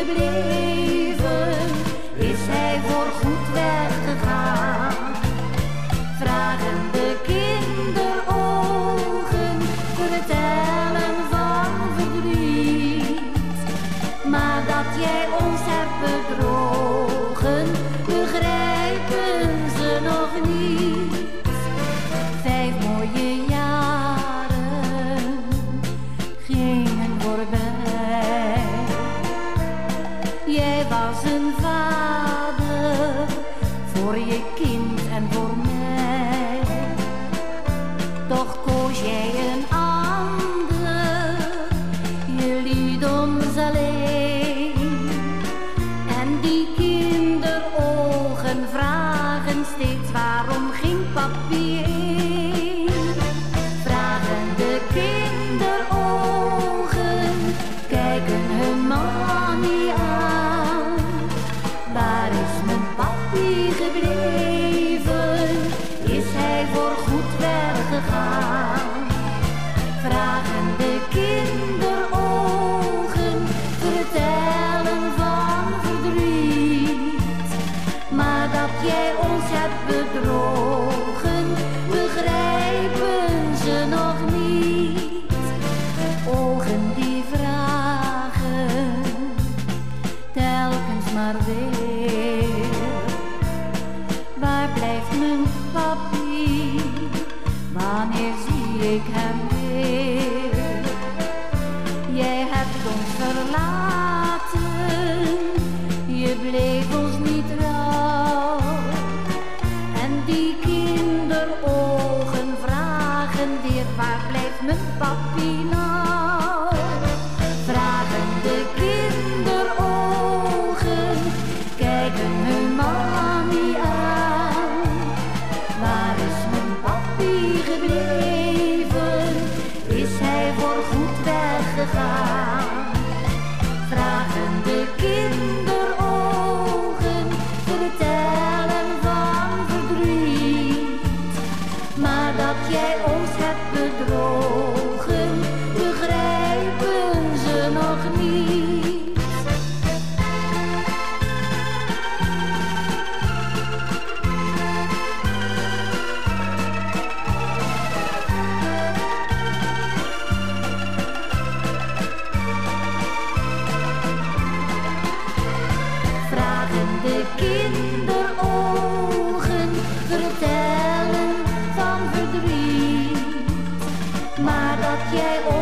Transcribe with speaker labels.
Speaker 1: gebleven, is hij voorgoed weggegaan. Vragen de kinderogen, vertellen van verdriet. Maar dat jij ons hebt bedrogen, begrijpen ze nog niet. 5 mooie jaren gingen voorbij. Jij was een vader voor je kind en voor mij. Toch koos jij een ander, je liet ons alleen. En die kinderogen vragen steeds: waarom ging papi heen? Vragen de kinderogen, kijken hun mama niet aan. Waar is mijn papi gebleven? Is hij voorgoed weggegaan? Vragen de kinderogen, vertellen van verdriet. Maar dat jij ons hebt bedrogen, begrijpen ze nog niet. Ogen die vragen, telkens maar weer: waar blijft mijn papi? Wanneer zie ik hem weer? Jij hebt ons verlaten, je bleef ons niet trouw. En die kinderogen vragen weer: waar blijft mijn papi nou? Vragen de kinderogen, kijken hun mama niet aan. Waar is mijn papi gebleven? Is hij voorgoed weggegaan? Vragen de kinderogen, vertellen van verdriet. Maar dat jij ons hebt bedrogen, begrijpen ze nog niet. Vragen de kinderogen, vertellen van verdriet. Maar dat jij